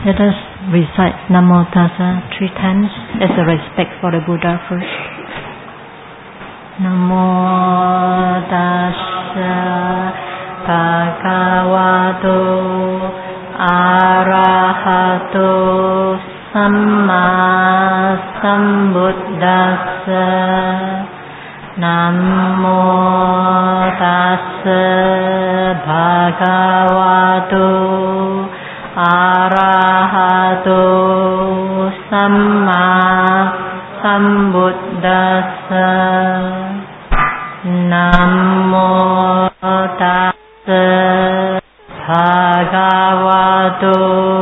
Let us recite Namo Tassa 3 times as a respect for the Buddha first. Namo Tassa Bhagavato Arahato Samma Sambuddhassa. Namo Tassa Bhagavato Arahato Samma Sambuddhassa. Namo Tassa Bhagavato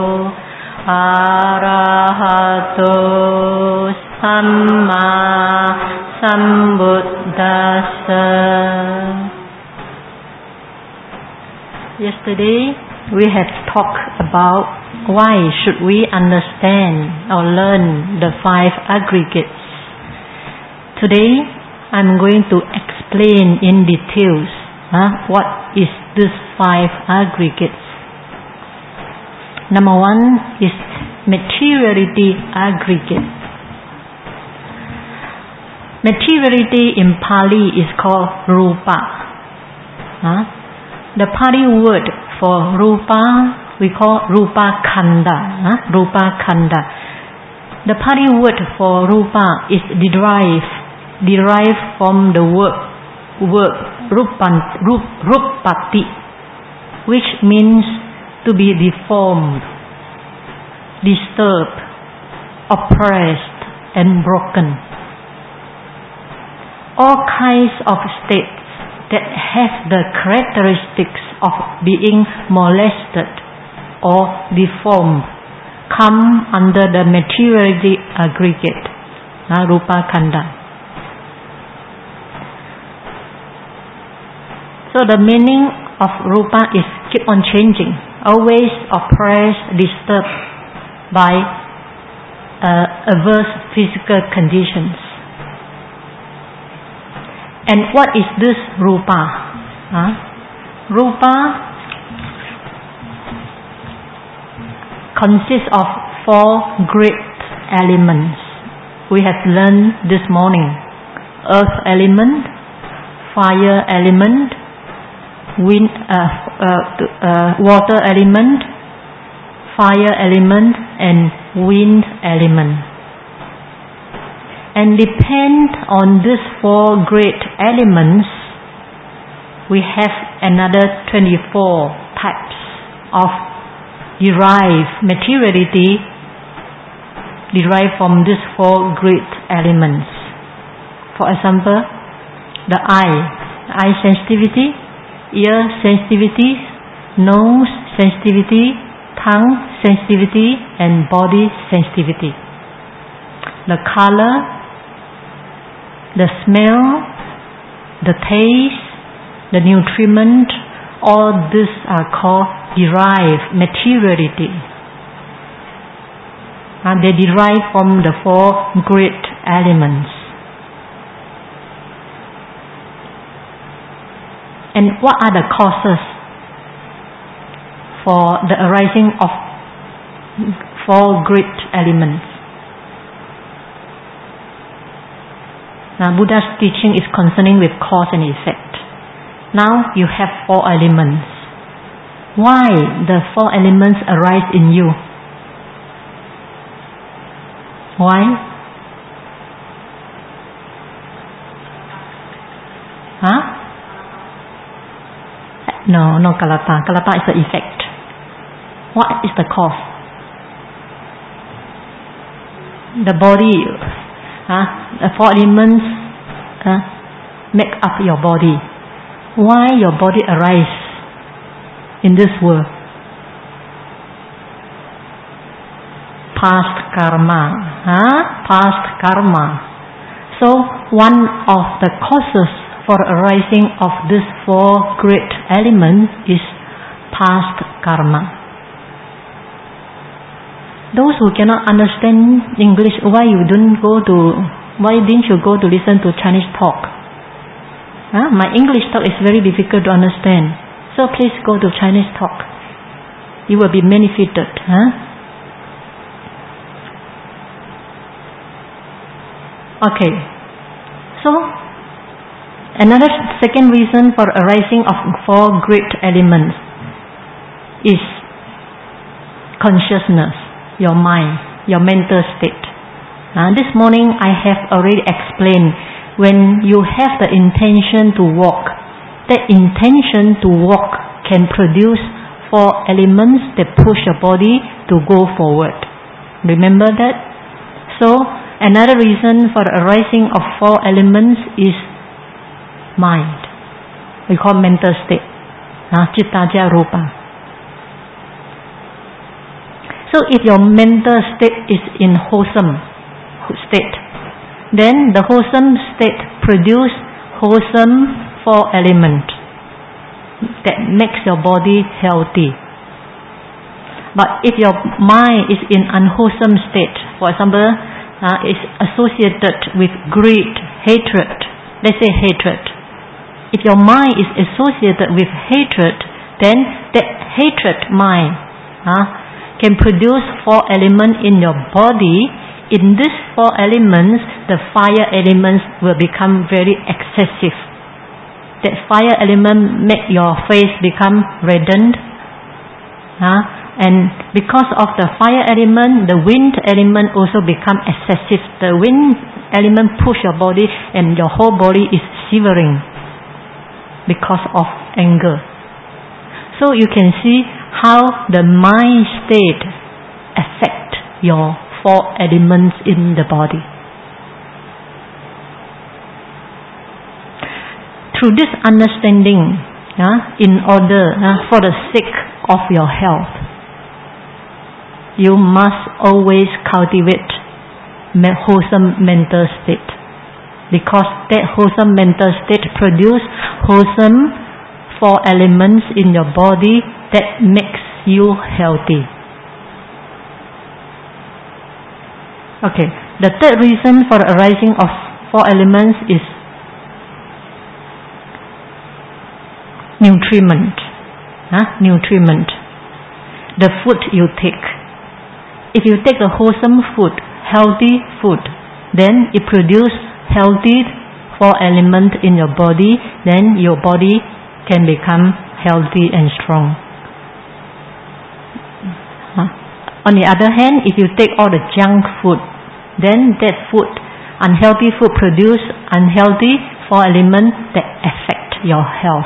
Arahato Samma Sambuddhassa. Yesterday we have talked about why should we understand or learn the 5 aggregates. Today I'm going to explain in details what is this 5 aggregates. Number 1 is materiality aggregate. Materiality in Pali is called rupa. The Pali word for rupa we call rupa khanda. Rupa khanda. The Pali word for rupa is derived from the word rupati, which means to be deformed, disturbed, oppressed, and broken. All kinds of states that have the characteristics of being molested or deformed come under the materiality aggregate, rupa khanda. So the meaning of rupa is keep on changing, always oppressed, disturbed by adverse physical conditions. And what is this rupa? Rupa consists of 4 great elements. We have learned this morning: earth element, fire element, water element, fire element, and wind element. And depend on these 4 great elements, we have another 24 types of derived materiality derived from these 4 great elements. For example, the eye sensitivity, ear sensitivity, nose sensitivity, tongue sensitivity, and body sensitivity. The color, the smell, the taste, the nutriment, all these are called derived materiality. And they derive from the 4 great elements. And what are the causes for the arising of 4 great elements? Now Buddha's teaching is concerning with cause and effect. Now you have 4 elements. Why the 4 elements arise in you? Why? No kalapa. Kalapa is the effect. What is the cause? The body, the 4 elements make up your body. Why your body arise in this world? Past karma. Past karma. So one of the causes for arising of these 4 great elements is past karma. Those who cannot understand English, why didn't you go to listen to Chinese talk? My English talk is very difficult to understand. So please go to Chinese talk. You will be benefited. Okay. So, another second reason for arising of 4 great elements is consciousness, your mind, your mental state. This morning I have already explained, when you have the intention to walk, that intention to walk can produce 4 elements that push your body to go forward. Remember that? So, another reason for the arising of 4 elements is mind. We call mental state. Citta ja rupa. So if your mental state is in wholesome state, then the wholesome state produce wholesome 4 elements that makes your body healthy. But if your mind is in unwholesome state, for example, is associated with greed, hatred, let's say hatred. If your mind is associated with hatred, then that hatred mind can produce 4 elements in your body. In these 4 elements, the fire elements will become very excessive. That fire element make your face become reddened. And because of the fire element, the wind element also become excessive. The wind element push your body and your whole body is shivering because of anger. So you can see how the mind state affect your 4 elements in the body. Through this understanding, in order for the sake of your health, you must always cultivate wholesome mental state, because that wholesome mental state produce wholesome 4 elements in your body that makes you healthy. Okay, the third reason for the arising of 4 elements is nutriment. Nutriment. The food you take. If you take a wholesome food, healthy food, then it produces healthy 4 elements in your body, then your body can become healthy and strong. On the other hand, if you take all the junk food, then that food, unhealthy food, produce unhealthy 4 elements that affect your health.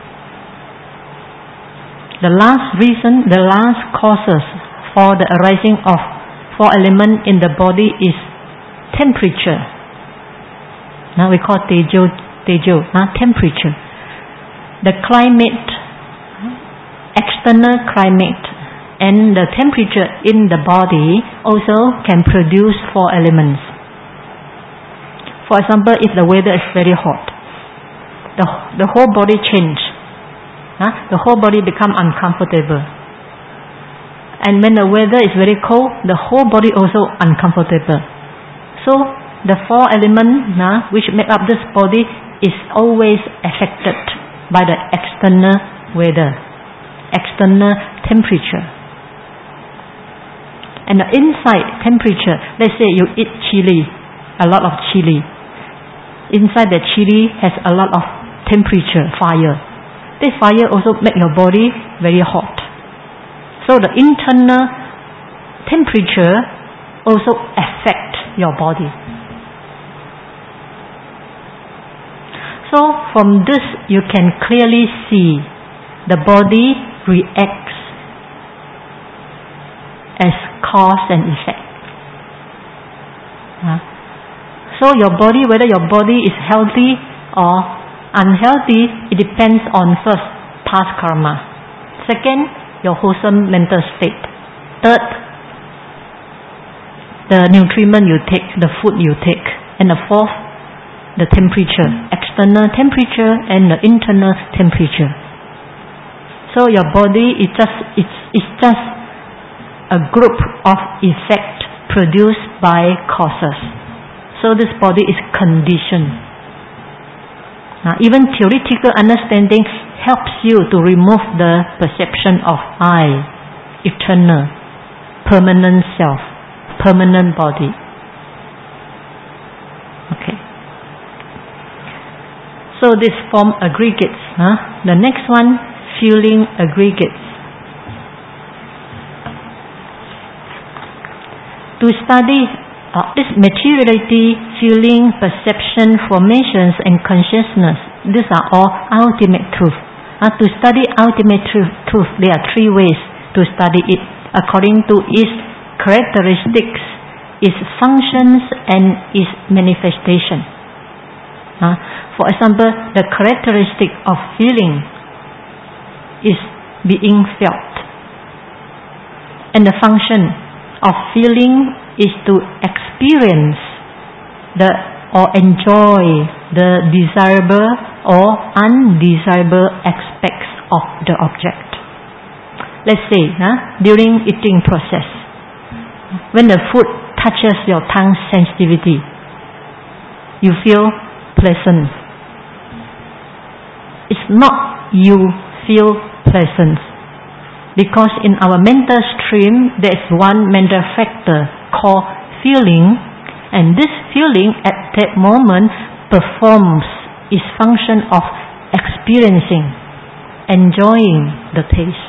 The last reason, the last causes for the arising of 4 elements in the body is temperature. Now we call tejo, temperature. The climate, external climate, and the temperature in the body also can produce 4 elements. For example, if the weather is very hot, the whole body change. The whole body become uncomfortable. And when the weather is very cold, the whole body also uncomfortable. So the 4 elements which make up this body is always affected by the external weather, external temperature. And the inside temperature, let's say you eat chili, a lot of chili. Inside the chili has a lot of temperature, fire. This fire also make your body very hot. So the internal temperature also affect your body. So from this you can clearly see the body reacts as cause and effect. So your body, whether your body is healthy or unhealthy, it depends on first, past karma. Second, your wholesome mental state. Third, the nutriment you take, the food you take. And the fourth, the temperature, external temperature and the internal temperature. So your body is just a group of effects produced by causes. So this body is conditioned. Even theoretical understanding helps you to remove the perception of I, eternal, permanent self, permanent body. So this form aggregates. The next one, feeling aggregates. To study this materiality, feeling, perception, formations, and consciousness, these are all ultimate truth. To study ultimate truth, there are three ways to study it according to its characteristics, its functions, and its manifestation. For example, the characteristic of feeling is being felt, and the function of feeling is to experience or enjoy the desirable or undesirable aspects of the object. Let's say during eating process, when the food touches your tongue sensitivity, you feel pleasant. It's not you feel pleasant, because in our mental stream there is one mental factor called feeling, and this feeling at that moment performs its function of experiencing, enjoying the taste.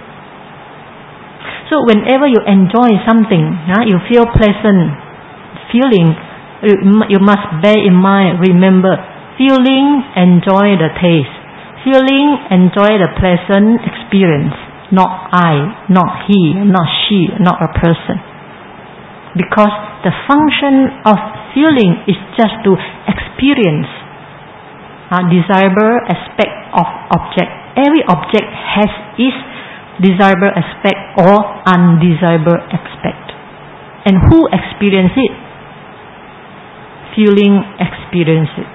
So whenever you enjoy something, you feel pleasant feeling, you must bear in mind, remember, feeling, enjoy the taste. Feeling, enjoy the pleasant experience. Not I, not he, not she, not a person. Because the function of feeling is just to experience a desirable aspect of object. Every object has its desirable aspect or undesirable aspect. And who experience it? Feeling experience it.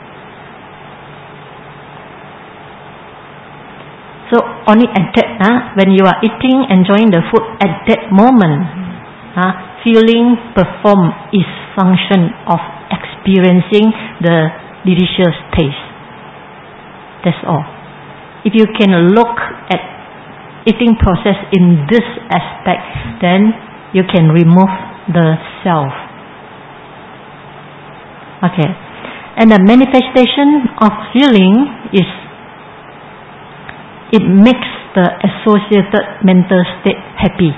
So only at that, when you are eating, enjoying the food, at that moment, feeling perform its function of experiencing the delicious taste. That's all. If you can look at eating process in this aspect, then you can remove the self. Okay. And the manifestation of feeling is, it makes the associated mental state happy.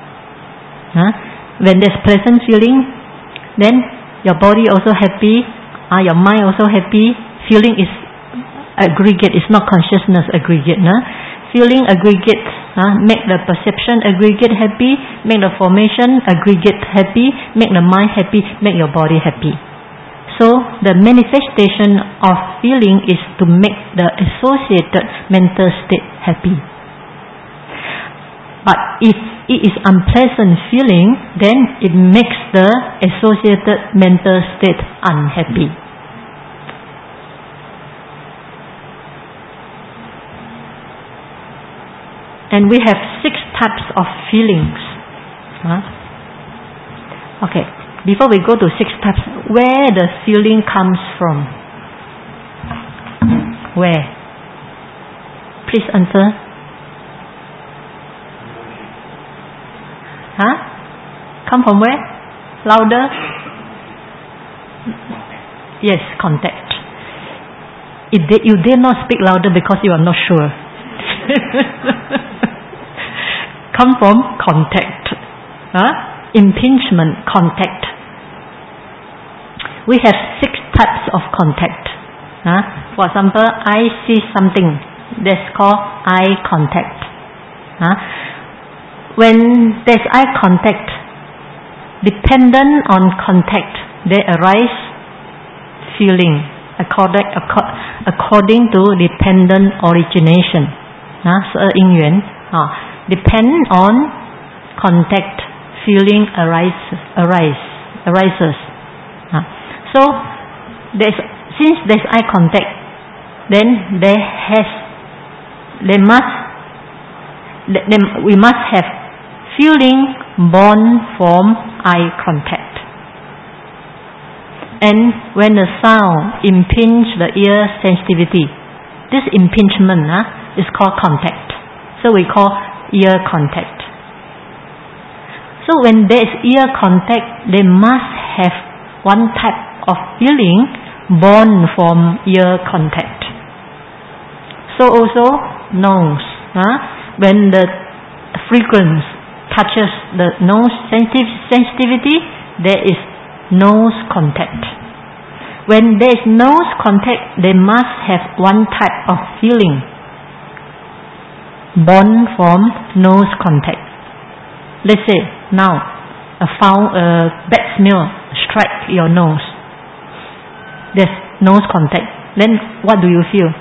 When there's pleasant feeling, then your body also happy, your mind also happy. Feeling is aggregate, it's not consciousness aggregate. Feeling aggregate, make the perception aggregate happy, make the formation aggregate happy, make the mind happy, make your body happy. So the manifestation of feeling is to make the associated mental state happy. But if it is unpleasant feeling, then it makes the associated mental state unhappy. And we have 6 types of feelings. Okay, before we go to 6 types, where the feeling comes from? Where? Please answer. Come from where? Louder? Yes, contact. You dare not speak louder because you are not sure. Come from contact. Impingement, contact. We have 6 types of contact. For example, I see something, that's called eye contact. When there's eye contact, dependent on contact, there arise feeling according to dependent origination. 12因缘 depend on contact, feeling arises. So since there's eye contact, then we must have feeling born from eye contact. And when the sound impinge the ear sensitivity, this impingement is called contact. So we call ear contact. So when there is ear contact, they must have one type of feeling born from ear contact. So also nose. When the fragrance touches the nose sensitivity, there is nose contact. When there is nose contact, they must have one type of feeling born from nose contact. Let's say now a bad smell strike your nose. There's nose contact. Then what do you feel?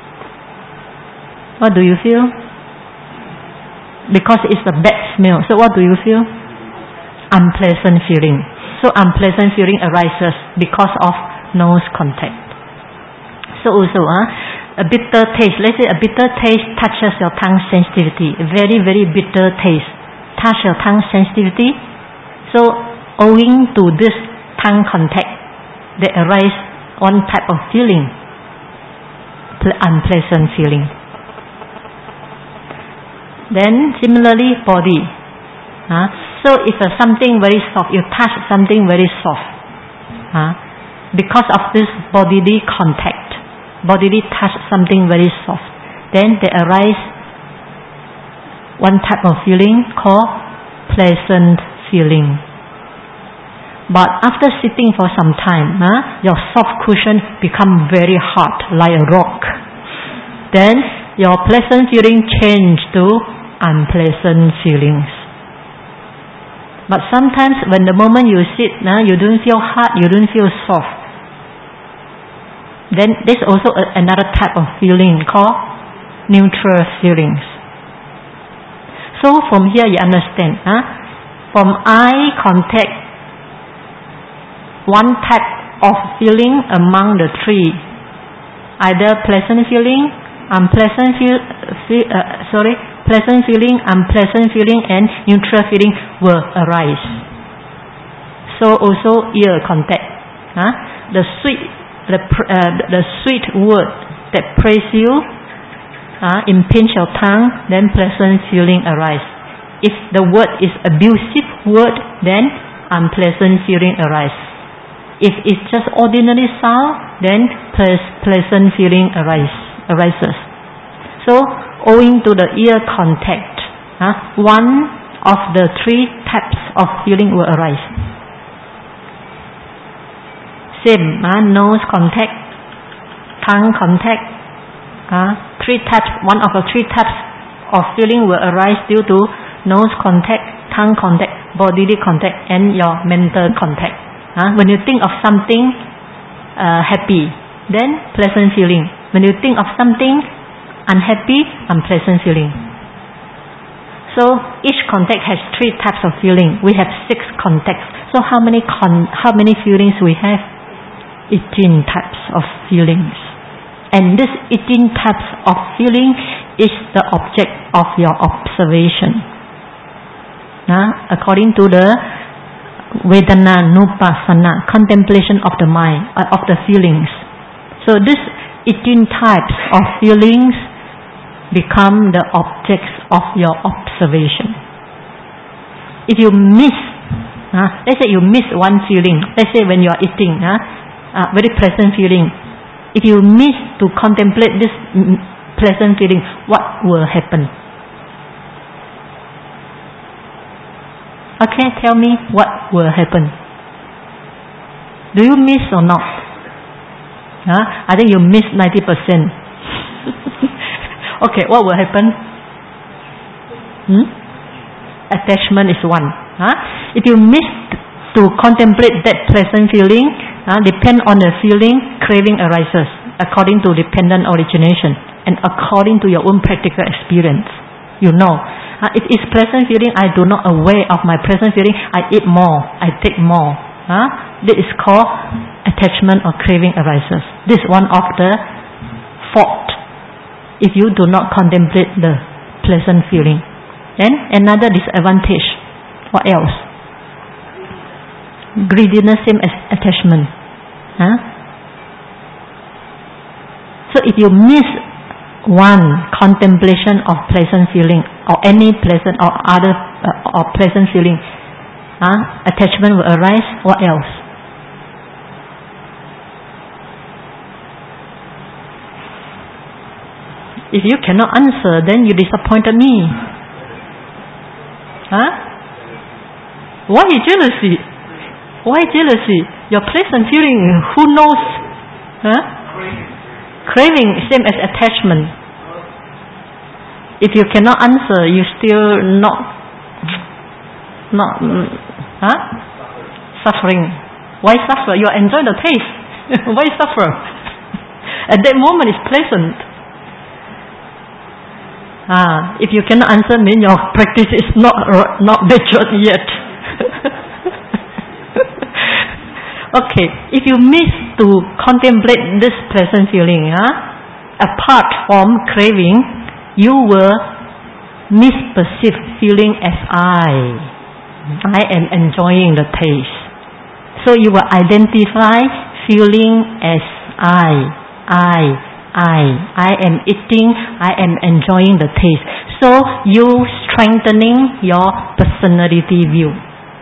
What do you feel? Because it's a bad smell. So what do you feel? Unpleasant feeling. So unpleasant feeling arises because of nose contact. So also a bitter taste. Let's say a bitter taste touches your tongue sensitivity. Very, very bitter taste. Touch your tongue sensitivity. So owing to this tongue contact, there arise one type of feeling. Unpleasant feeling. Then similarly body. So if something very soft, you touch something very soft. Because of this bodily contact, bodily touch something very soft, then there arise one type of feeling called pleasant feeling. But after sitting for some time, your soft cushion become very hard like a rock. Then your pleasant feeling change to unpleasant feelings. But sometimes when the moment you sit, you don't feel hard, you don't feel soft. Then there's also another type of feeling called neutral feelings. So from here you understand, from eye contact, one type of feeling among the three, either pleasant feeling, pleasant feeling, unpleasant feeling, and neutral feeling will arise. So also ear contact, the sweet word that praise you, impinge your tongue, then pleasant feeling arise. If the word is abusive word, then unpleasant feeling arise. If it's just ordinary sound, then pleasant feeling arises. So owing to the ear contact, one of the three types of feeling will arise. Same, nose contact, tongue contact, three types. One of the three types of feeling will arise due to nose contact, tongue contact, bodily contact, and your mental contact. When you think of something happy, then pleasant feeling. When you think of something unhappy, unpleasant feeling. So each contact has three types of feeling. We have 6 contacts. So how many feelings we have? 18 types of feelings. And this 18 types of feeling is the object of your observation. According to the Vedana Nupassana, contemplation of the mind, of the feelings. So these 18 types of feelings become the objects of your observation. If you miss, let's say you miss one feeling, let's say when you are eating, very pleasant feeling. If you miss to contemplate this pleasant feeling, what will happen? Okay, tell me what will happen. Do you miss or not? I think you miss 90%. Okay, what will happen? Attachment is one. If you miss to contemplate that pleasant feeling, depend on the feeling, craving arises according to dependent origination and according to your own practical experience. You know, if it's pleasant feeling, I do not aware of my pleasant feeling, I eat more, I take more. This is called attachment or craving arises. This is one of the fault if you do not contemplate the pleasant feeling. Then another disadvantage. What else? Greediness, same as attachment. So if you miss one contemplation of pleasant feeling or any pleasant or other or pleasant feeling, attachment will arise. What else? If you cannot answer, then you disappointed me. Huh? Why jealousy? Why jealousy? Your pleasant feeling, who knows? Huh? Craving, same as attachment. If you cannot answer, you still not suffering. Why suffer? You enjoy the taste. Why suffer? At that moment it's pleasant. If you cannot answer, mean your practice is not matured yet. Okay, if you miss to contemplate this pleasant feeling, apart from craving, you will misperceive feeling as I am enjoying the taste. So you will identify feeling as I am eating, I am enjoying the taste. So you strengthening your personality view.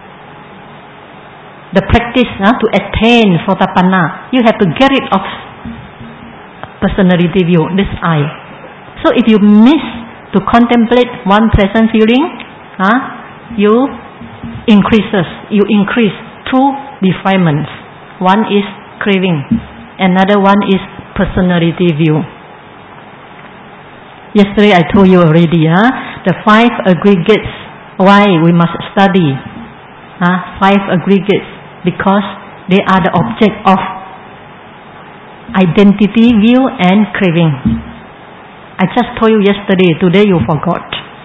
The practice to attain Sotapanna, you have to get rid of personality view, this I. So if you miss to contemplate one pleasant feeling, you increase two defilements. One is craving, another one is personality view. Yesterday I told you already, the 5 aggregates, why we must study 5 aggregates, because they are the object of identity view and craving. I just told you yesterday, today you forgot.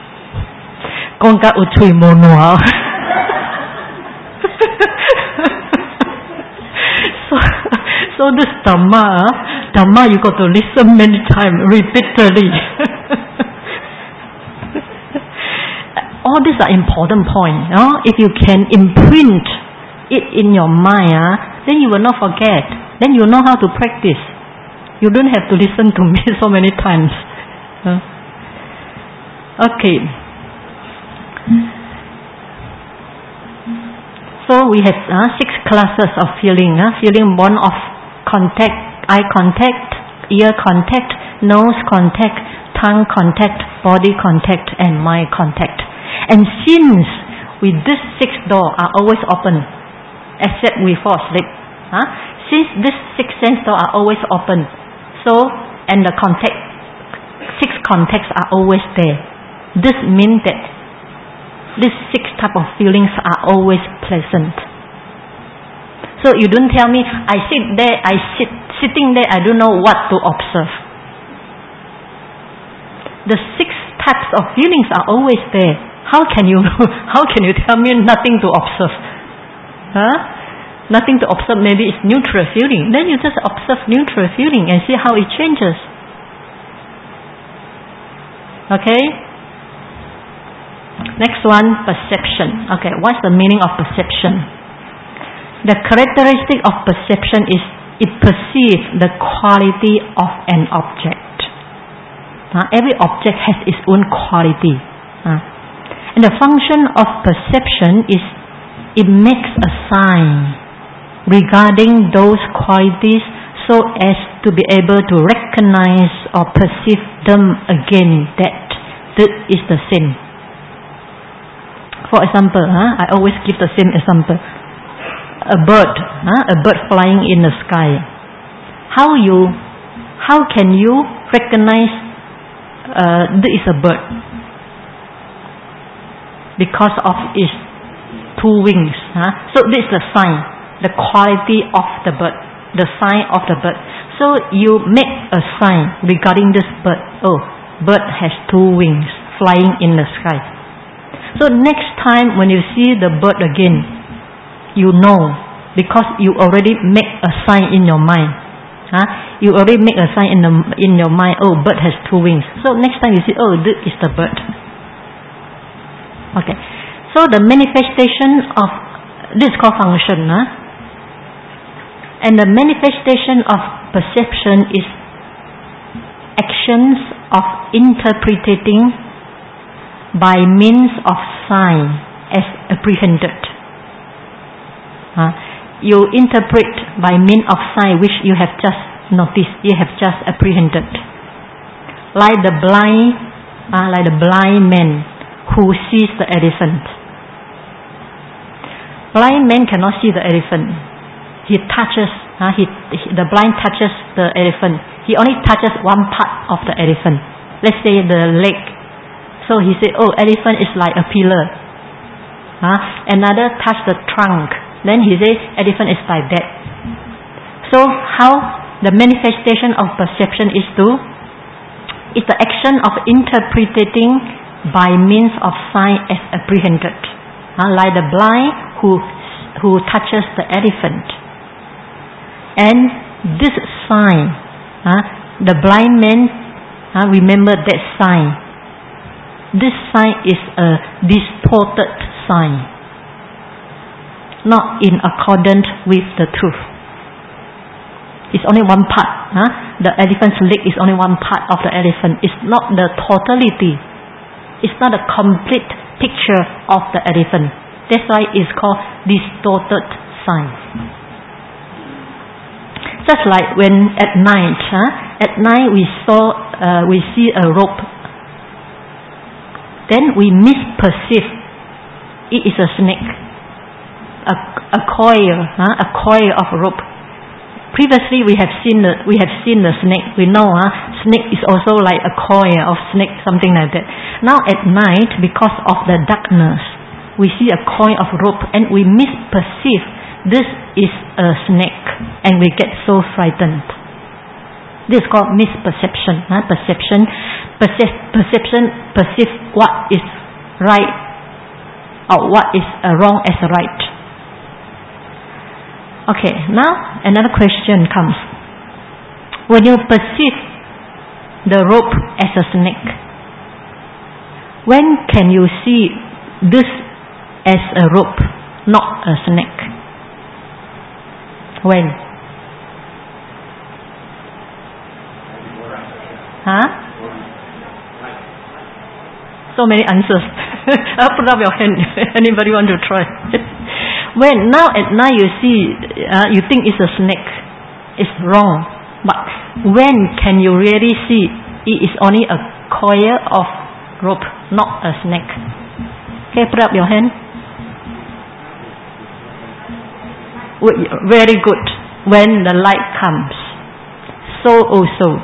So this Dhamma you got to listen many times, repeatedly. All these are important points. If you can imprint it in your mind, then you will not forget. Then you know how to practice. You don't have to listen to me so many times. Okay. So we have 6 classes of feeling. Feeling born of contact, eye contact, ear contact, nose contact, tongue contact, body contact, and mind contact. And since with these 6 doors are always open, except we fall asleep, since these 6 sense doors are always open, so and the 6 contacts are always there. This means that these 6 type of feelings are always pleasant. So you don't tell me, sitting there, I don't know what to observe. The 6 types of feelings are always there. How can you tell me nothing to observe? Nothing to observe, maybe it's neutral feeling. Then you just observe neutral feeling and see how it changes. Okay? Next one, perception. Okay, what's the meaning of perception? The characteristic of perception is it perceives the quality of an object. Every object has its own quality. And the function of perception is it makes a sign regarding those qualities so as to be able to recognize or perceive them again, that is the same. For example, I always give the same example. A bird flying in the sky. How can you recognize this is a bird? Because of its 2 wings. So this is the sign, the quality of the bird, the sign of the bird. So you make a sign regarding this bird. Oh, bird has 2 wings flying in the sky. So next time when you see the bird again, you know, because you already make a sign in your mind. You already make a sign in your mind. Oh, bird has 2 wings. So next time you see, oh, this is the bird. Okay. So the manifestation of this is called function. And the manifestation of perception is actions of interpreting by means of sign as apprehended. You interpret by means of sign which you have just noticed, you have just apprehended. like the blind man who sees the elephant. Blind man cannot see the elephant. He touches, the blind touches the elephant. He only touches one part of the elephant. Let's say the leg. So he said, oh, elephant is like a pillar. Another touch the trunk. Then he says, elephant is like that. So how the manifestation of perception is it's the action of interpreting by means of sign as apprehended. Like the blind who touches the elephant. And this sign, the blind man, remember that sign. This sign is a distorted sign, not in accordance with the truth. It's only one part. The elephant's leg is only one part of the elephant. It's not the totality. It's not a complete picture of the elephant. That's why it's called distorted sign. Just like when at night we see a rope, then we misperceive it is a snake, a coil of rope. Previously we have seen the snake. We know snake is also like a coil of snake, something like that. Now at night, because of the darkness, we see a coil of rope and we misperceive this is a snake, and we get so frightened. This is called misperception. Perception perceives what is right or what is wrong as right. Okay, now another question comes. When you perceive the rope as a snake, when can you see this as a rope, not a snake? When? So many answers. Put up your hand. Anybody want to try? When? Now at night you see, you think it's a snake. It's wrong. But when can you really see it is only a coil of rope, not a snake? Okay, put up your hand. Very good. When the light comes. So also.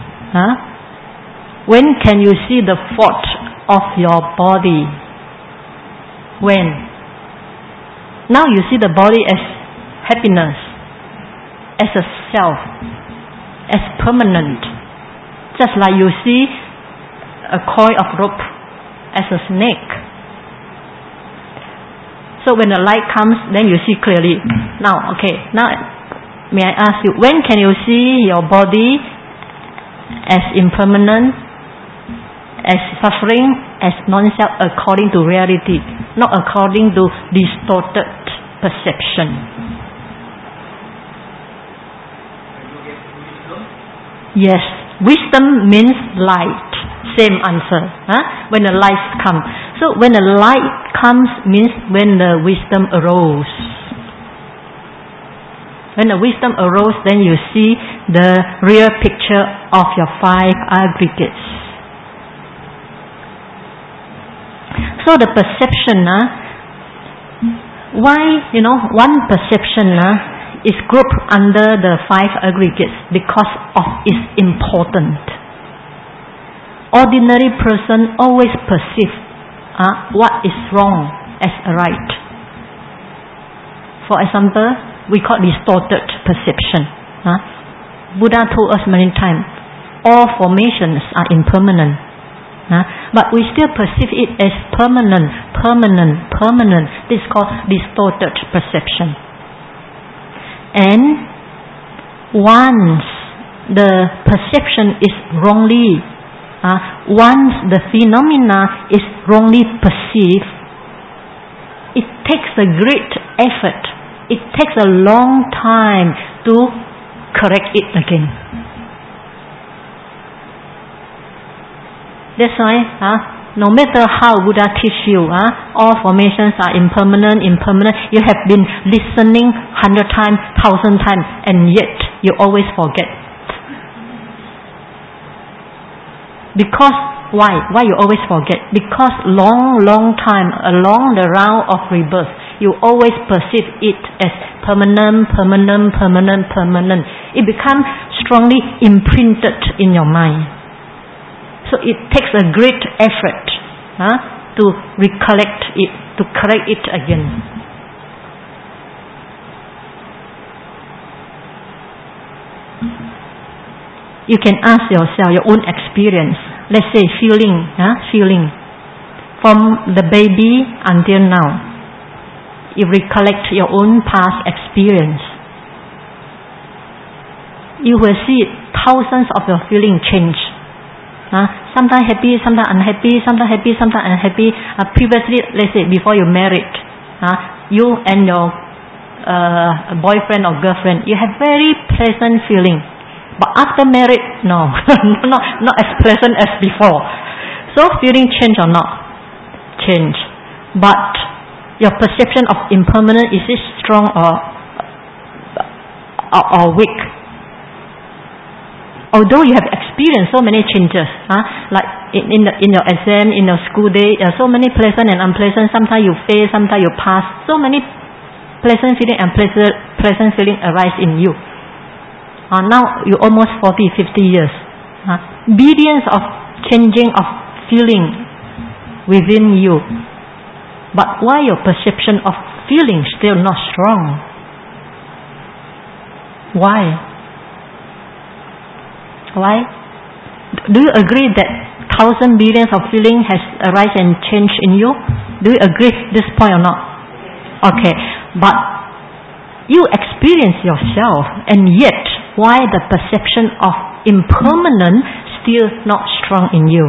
When can you see the fault of your body? When? Now you see the body as happiness, as a self, as permanent. Just like you see a coil of rope as a snake. So when the light comes, then you see clearly. Now, may I ask you, when can you see your body as impermanent, as suffering, as non-self, according to reality, not according to distorted perception? Yes, wisdom means light. Same answer. When the light comes. So when the light comes means when the wisdom arose. When the wisdom arose, then you see the real picture of your five aggregates. So the perception, why one perception is grouped under the five aggregates? Because of its importance. Ordinary person always perceive what is wrong as right. For example, we call distorted perception. Buddha told us many times, all formations are impermanent. But we still perceive it as permanent. This is called distorted perception. And once the perception is wrongly, once the phenomena is wrongly perceived, it takes a great effort. It takes a long time to correct it again. That's why, no matter how Buddha teach you, all formations are impermanent. You have been listening 100 times, 1,000 times, and yet you always forget. Because why? Why you always forget? Because long time along the round of rebirth, you always perceive it as permanent. It becomes strongly imprinted in your mind. So it takes a great effort to recollect it, to correct it again. You can ask yourself your own experience. Let's say feeling. From the baby until now. You recollect your own past experience. You will see thousands of your feeling change. Sometimes happy, sometimes unhappy, sometimes happy, sometimes unhappy. Previously, let's say before you married, you and your boyfriend or girlfriend, you have very pleasant feeling. But after marriage, no, not as pleasant as before. So feeling change or not? Change. But your perception of impermanence, is it strong or weak? Although you have experienced so many changes, like in your exam, in your school day, so many pleasant and unpleasant. Sometimes you fail, sometimes you pass. So many pleasant feeling and pleasant feeling arise in you. Now you almost 40, 50 years. Billions of changing of feeling within you. But why your perception of feeling still not strong? Why? Do you agree that thousand billions of feeling has arise and changed in you? Do you agree this point or not? Okay, but you experience yourself, and yet why the perception of impermanence still not strong in you?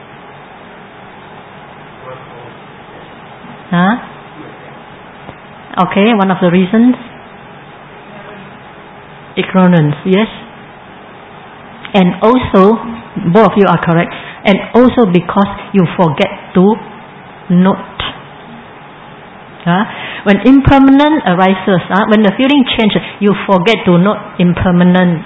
Okay, one of the reasons, ignorance. Yes. And also, both of you are correct. And also because you forget to note. When impermanent arises, when the feeling changes, you forget to note impermanent.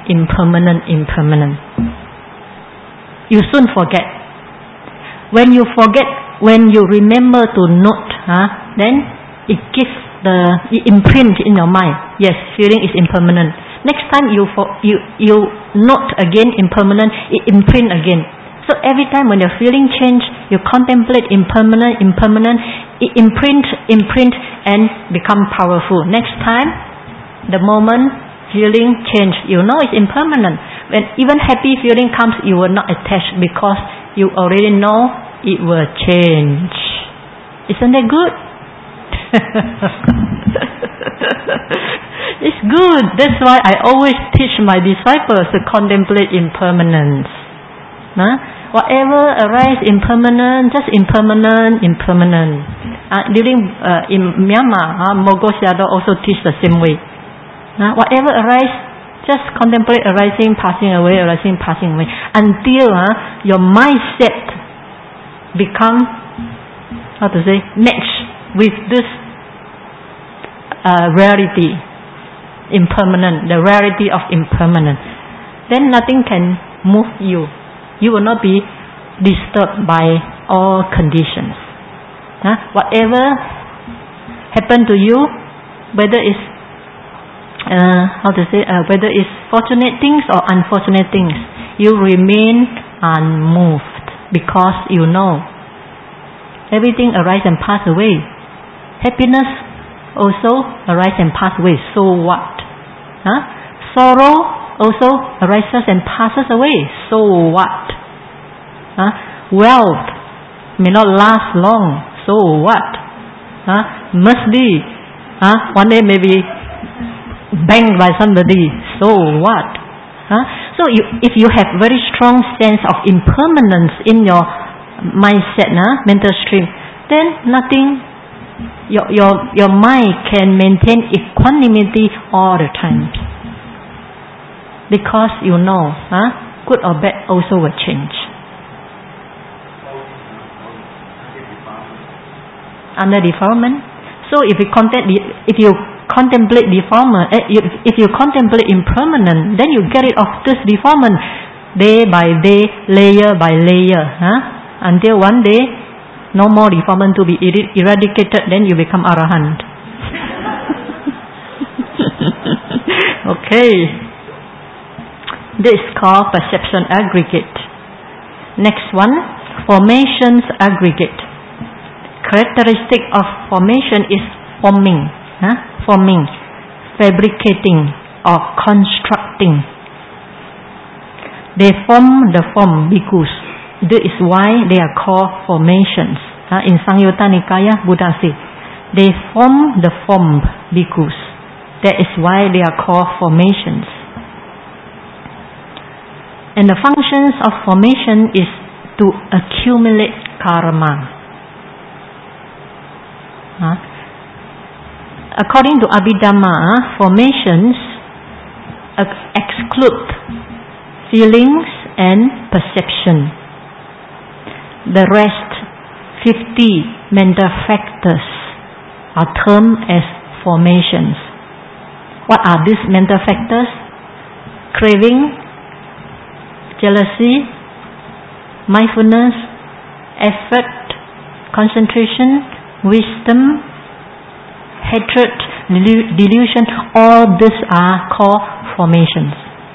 You soon forget. When you forget, when you remember to note, then it gives it imprint in your mind. Yes, feeling is impermanent. Next time you note again impermanent, it imprint again. So every time when your feeling change, you contemplate impermanent, it imprint and become powerful. Next time, the moment feeling change, you know it's impermanent. When even happy feeling comes, you will not attach because you already know it will change. Isn't that good? It's good. That's why I always teach my disciples to contemplate impermanence. Whatever arises impermanent, just impermanent. During in Myanmar, Mogos Yadaw also teach the same way. Whatever arises, just contemplate arising, passing away, until your mindset become match with this reality, impermanent, the reality of impermanence. Then nothing can move you. You will not be disturbed by all conditions. Whatever happen to you, whether it's whether it's fortunate things or unfortunate things, you remain unmoved because you know everything arises and pass away. Happiness also arises and pass away. So what? Sorrow also arises and passes away. So what? Wealth may not last long. So what? Must be one day maybe banged by somebody. So what? So if you have very strong sense of impermanence in your mindset, mental stream, then nothing. Your mind can maintain equanimity all the time. Because you know, good or bad also will change. Under defilement. So if you contemplate defilement, if you contemplate impermanent, then you get rid of this defilement. day by day, layer by layer, until one day no more defilement to be eradicated, then you become Arahant. Okay, this is called perception aggregate. Next one, formations aggregate. Characteristic of formation is forming, fabricating or constructing. They form the form bhikkhus. This is why they are called formations. In Samyutta Nikaya, Buddha says, they form the form bhikkhus. That is why they are called formations. And the functions of formation is to accumulate karma. According to Abhidhamma, formations exclude feelings and perception. The rest 50 mental factors are termed as formations. What are these mental factors? Craving, jealousy, mindfulness, effort, concentration, wisdom, hatred, delusion. All these are called formations.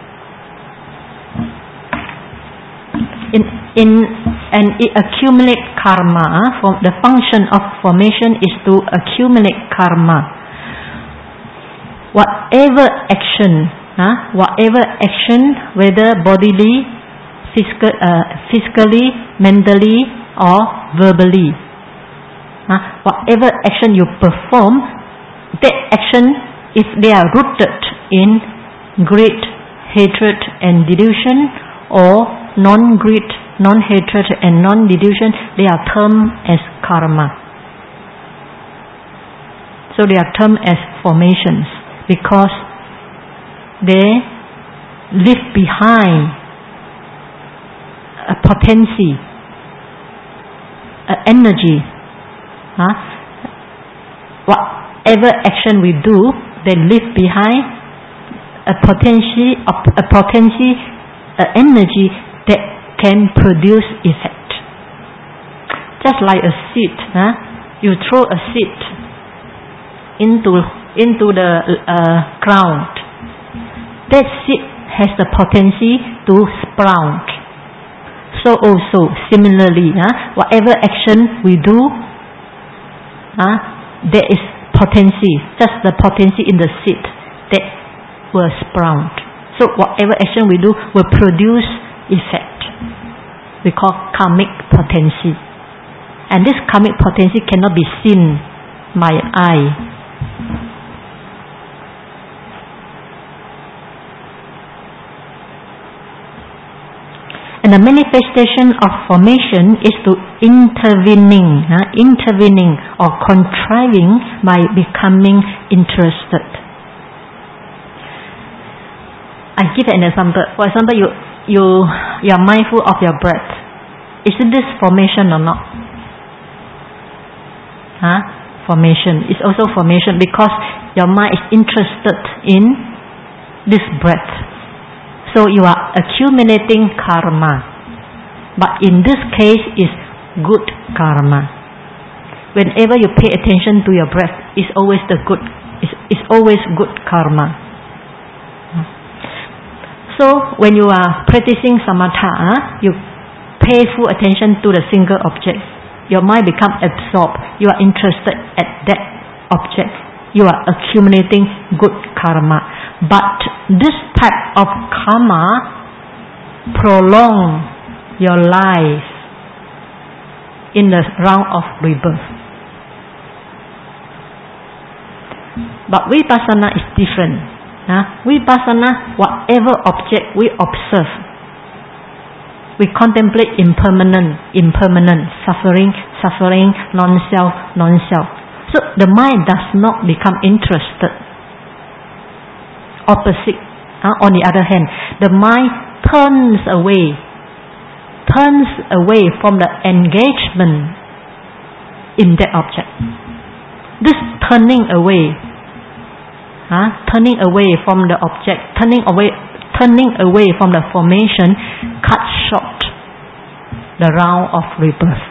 And it accumulates karma. The function of formation is to accumulate karma. Whatever action, whether bodily, physically, mentally, or verbally, whatever action you perform, that action, if they are rooted in greed, hatred, and delusion, or non-greed, non-hatred, and non-delusion, they are termed as karma. So they are termed as formations because they leave behind a potency, an energy. Whatever action we do, they leave behind a potency, an energy that can produce effect. Just like a seed, you throw a seed into the ground. That seed has the potency to sprout. So also similarly, whatever action we do, there is potency, just the potency in the seed that will sprout. So whatever action we do will produce effect. We call karmic potency. And this karmic potency cannot be seen by eye. And the manifestation of formation is to intervening or contriving by becoming interested. I give an example. For example, you are mindful of your breath. Is this formation or not? Formation. It's also formation because your mind is interested in this breath. So you are accumulating karma. But in this case, it's good karma. Whenever you pay attention to your breath, it's always it's always good karma. So when you are practicing samatha, you pay full attention to the single object. Your mind becomes absorbed. You are interested at that object. You are accumulating good karma. But this type of karma prolong your life in the round of rebirth. But vipassana is different. Vipassana, whatever object we observe, we contemplate impermanent, suffering, non-self. So the mind does not become interested. Opposite. On the other hand, the mind turns away from the engagement in that object. This turning away from the object, turning turning away from the formation cuts short the round of rebirth.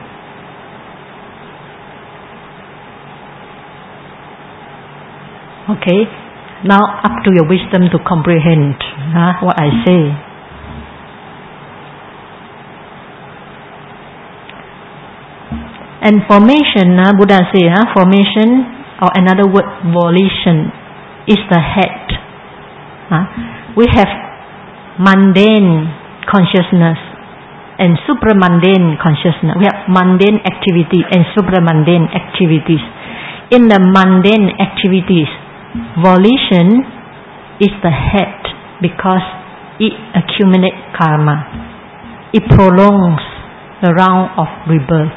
Okay, now up to your wisdom to comprehend what I say. And formation, Buddha say, formation, or another word, volition, is the head. We have mundane consciousness and supramundane consciousness. We have mundane activity and supramundane activities. In the mundane activities, volition is the head because it accumulates karma. It prolongs the round of rebirth.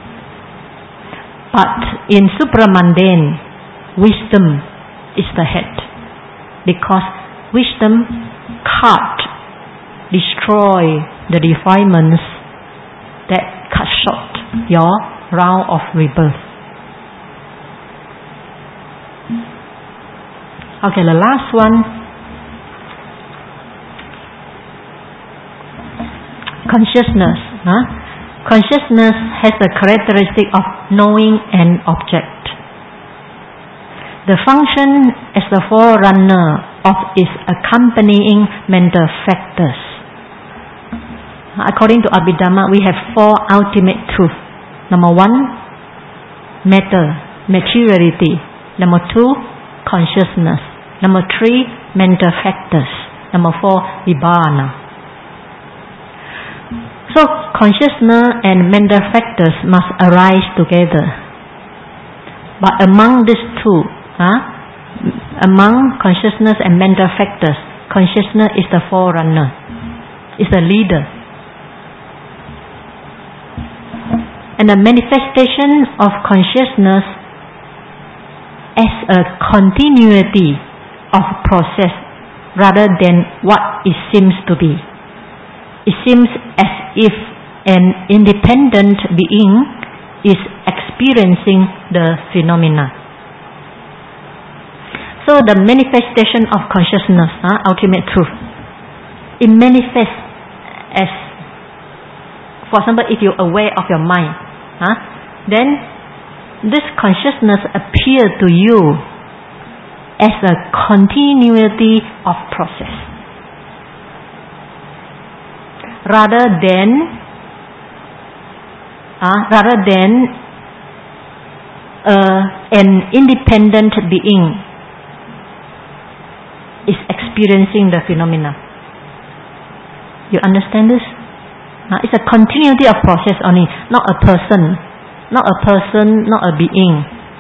But in supramundane, wisdom is the head because wisdom cut, destroy the defilements that cut short your round of rebirth. Okay, the last one. Consciousness. Consciousness has the characteristic of knowing an object. The function as the forerunner of its accompanying mental factors. According to Abhidhamma, we have 4 ultimate truths. Number 1, matter, materiality. Number 2, consciousness. Number 3, mental factors. Number 4, Nibbana. So consciousness and mental factors must arise together. But among these two, among consciousness and mental factors, consciousness is the forerunner, is the leader. And the manifestation of consciousness as a continuity of process rather than what it seems to be. It seems as if an independent being is experiencing the phenomena. So the manifestation of consciousness, ultimate truth, it manifests as, for example, if you're aware of your mind, then this consciousness appears to you as a continuity of process, rather than an independent being is experiencing the phenomena. You understand this? It's a continuity of process only, not a person, not a being.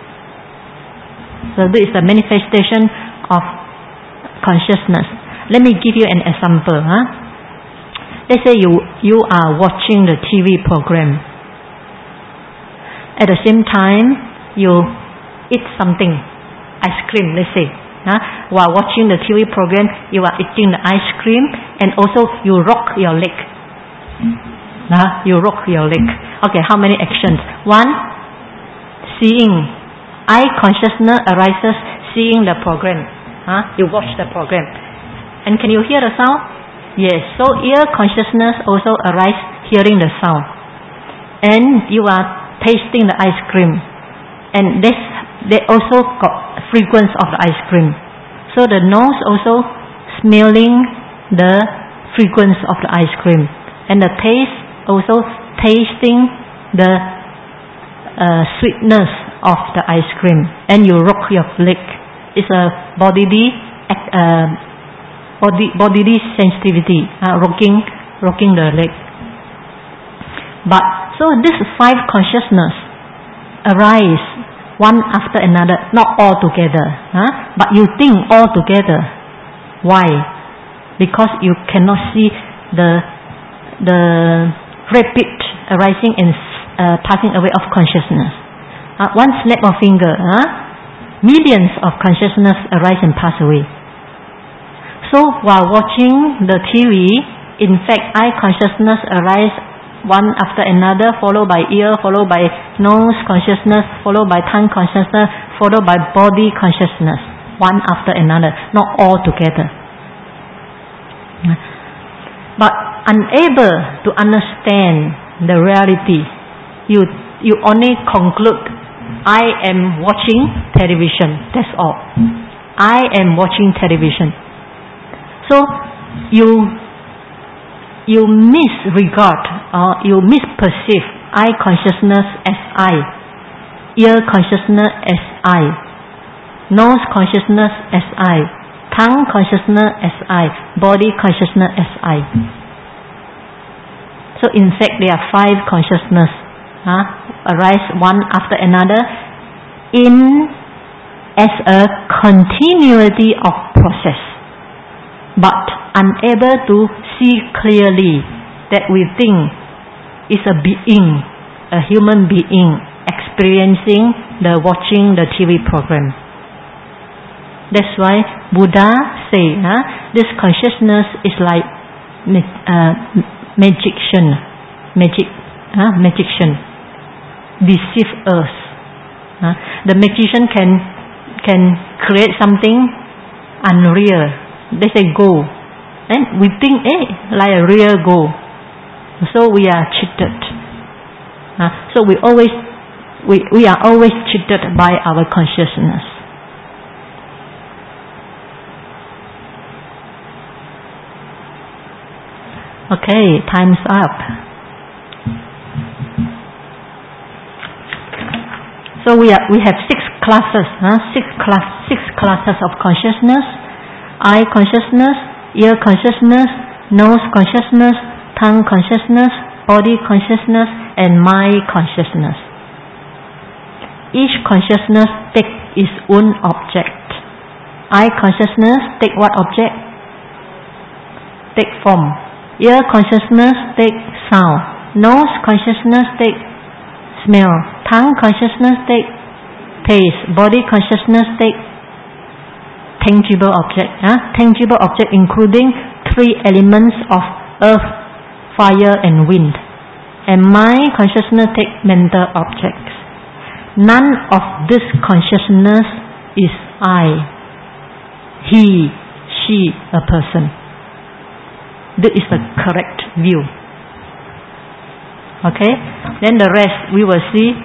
So this is the manifestation of consciousness. Let me give you an example. Let's say you are watching the TV program. At the same time, you eat something, ice cream, let's say. While watching the TV program, you are eating the ice cream and also you rock your leg. You rock your leg. Okay, how many actions? 1, seeing. Eye consciousness arises seeing the program. You watch the program. And can you hear the sound? Yes. So ear consciousness also arises hearing the sound. And you are tasting the ice cream. And they also got fragrance of the ice cream. So the nose also smelling the fragrance of the ice cream. And the taste also tasting the sweetness of the ice cream. And you rock your leg. It's a bodily sensitivity, rocking the leg. But so these 5 consciousness arise one after another, not all together, but you think all together. Why? Because you cannot see the rapid arising and passing away of consciousness. One snap of finger, millions of consciousness arise and pass away. So while watching the TV, in fact, eye consciousness arise one after another, followed by ear, followed by nose consciousness, followed by tongue consciousness, followed by body consciousness, one after another, not all together. But unable to understand the reality, you only conclude, I am watching television. That's all. I am watching television. So you misregard or you misperceive eye consciousness as I, ear consciousness as I, nose consciousness as I, tongue consciousness as I, body consciousness as I. So in fact there are 5 consciousness arise one after another as a continuity of process, but unable to see clearly that we think is a being, a human being experiencing watching the TV program. That's why Buddha say this consciousness is like magician deceive us. The magician can create something unreal. They say gold, and we think like a real gold. So we are cheated. So we are always cheated by our consciousness. Okay, time's up. So we have 6 classes, 6 classes of consciousness: eye consciousness, ear consciousness, nose consciousness, tongue consciousness, body consciousness, and mind consciousness. Each consciousness take its own object. Eye consciousness take what object? Take form. Ear consciousness take sound. Nose consciousness take smell. Tongue consciousness take taste. Body consciousness take tangible object. Tangible object including 3 elements of earth, fire, and wind. And mind consciousness take mental objects. None of this consciousness is I, he, she, a person. This is the correct view. Okay? Then the rest we will see.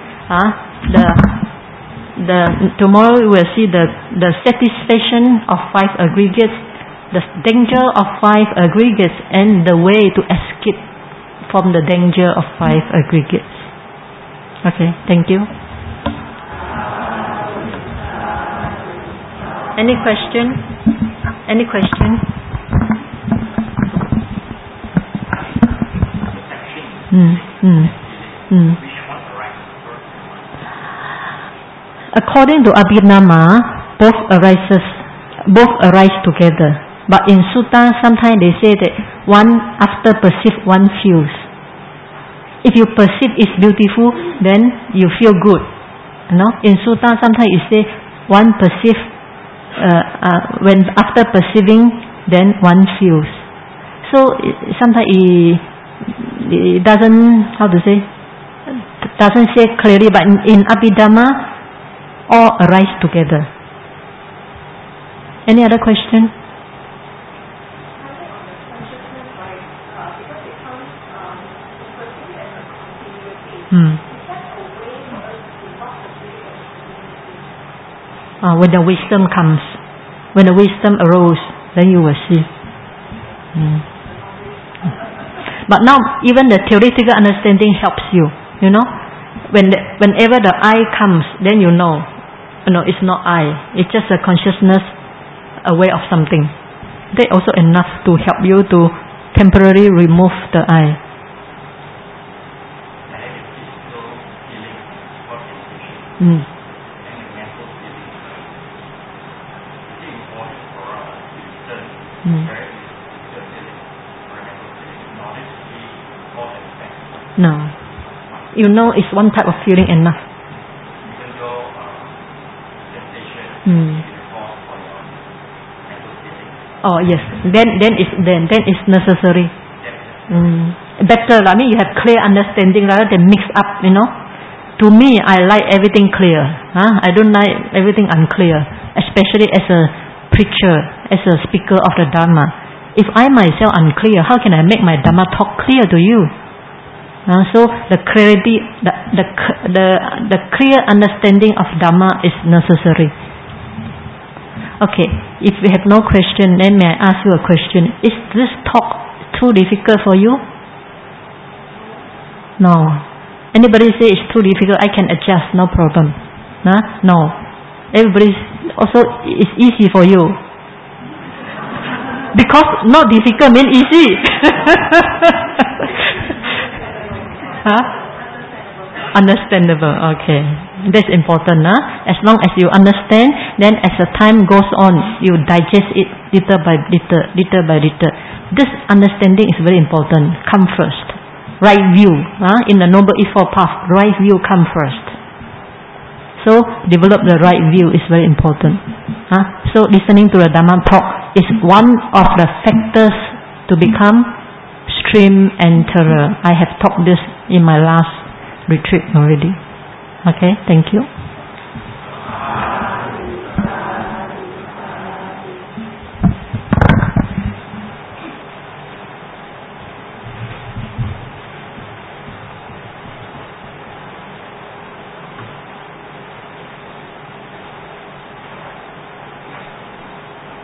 Tomorrow we will see the satisfaction of 5 aggregates, the danger of 5 aggregates, and the way to escape from the danger of 5 aggregates. Okay, thank you. Any question? Any question? According to Abhidhamma, both arise together. But in Sutta, sometimes they say that one after perceive, one feels. If you perceive is beautiful, then you feel good. In Sutta, sometimes it say one perceive, when after perceiving, then one feels. So sometimes it doesn't, doesn't say clearly, but in Abhidhamma, all arise together. Any other question? When the wisdom comes, when the wisdom arose, then you will see. But now even the theoretical understanding helps you. Whenever the I comes, then you know it's not I. It's just a consciousness aware of something. That's also enough to help you to temporarily remove the I. No. It's one type of feeling enough. Oh yes, then it's necessary. Better. You have clear understanding rather than mix up. To me, I like everything clear. I don't like everything unclear. Especially as a preacher, as a speaker of the Dharma. If I myself unclear, how can I make my Dhamma talk clear to you? So the clarity, the clear understanding of Dhamma is necessary. Okay, if we have no question, then may I ask you a question? Is this talk too difficult for you? No. Anybody say it's too difficult? I can adjust, no problem. No. Everybody also it's easy for you. Because not difficult means easy. Understandable. Okay. That's important. As long as you understand, then as the time goes on, you digest it little by little. This understanding is very important. Come first. Right view. In the Noble Eightfold Path, right view come first. So develop the right view is very important. So listening to the Dhamma talk is one of the factors to become stream enterer. I have taught this in my last retreat already. Okay, thank you.